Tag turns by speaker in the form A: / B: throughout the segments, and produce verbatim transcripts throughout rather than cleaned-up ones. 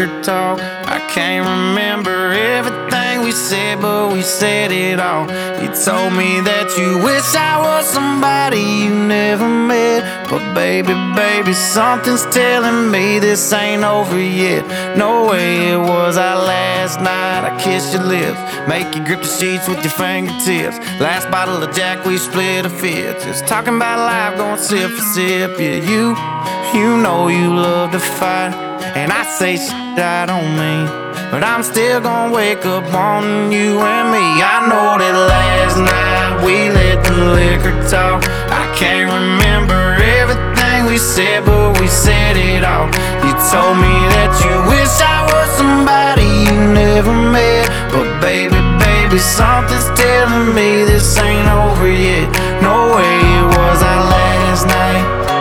A: liquor talk. I can't remember everything we said, but we said it all. You told me that you wish I was somebody you never met, but baby, baby, something's telling me this ain't over yet. No way it was our last night. I kissed your lips, make you grip the sheets with your fingertips. Last bottle of Jack, we split a fifth. Just talking about life, going sip for sip. Yeah, you, you know you love to fight, and I say shit I don't mean, but I'm still gonna wake up wanting you and me. I know that last night we let the liquor talk. I can't remember everything we said, but we said it all. You told me that you wish I was somebody you never met, but baby, baby, something's telling me this ain't over yet. No way it was our last night.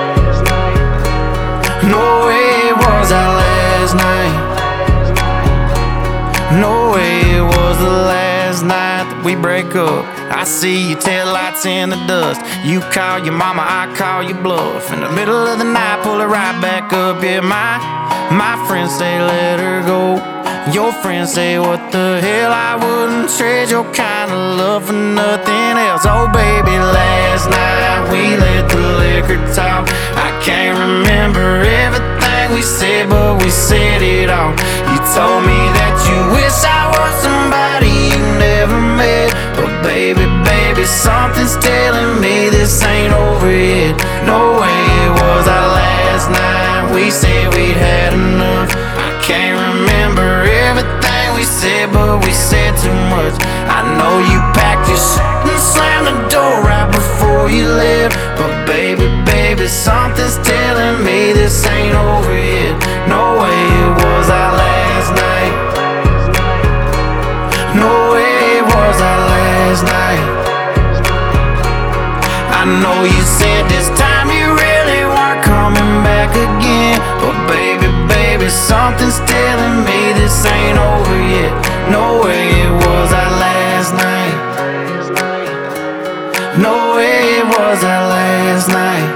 A: No way it was our last night. No way it was the last night that we break up. I see your taillights in the dust. You call your mama, I call your bluff. In the middle of the night, pull it right back up. Yeah, my, my friends say let her go. Your friends say what the hell, I wouldn't trade your kind of love for nothing else. Oh baby, last night we let the liquor talk. I can't remember everything we said, but we said it all. You told me that you wish I was somebody you never met, but baby, baby, something's telling me this ain't over yet. No way it was our last night. We said we'd had enough. I can't remember everything we said, but we said too much. I know you packed your shit and slammed the door right before you left, but baby, baby, something's telling me this ain't over yet. No way it was our last night. No way it was our last night. I know you said this time you really weren't coming back again, but baby, baby, something's telling me this ain't over yet. No way it was our last night. No way it was our last night.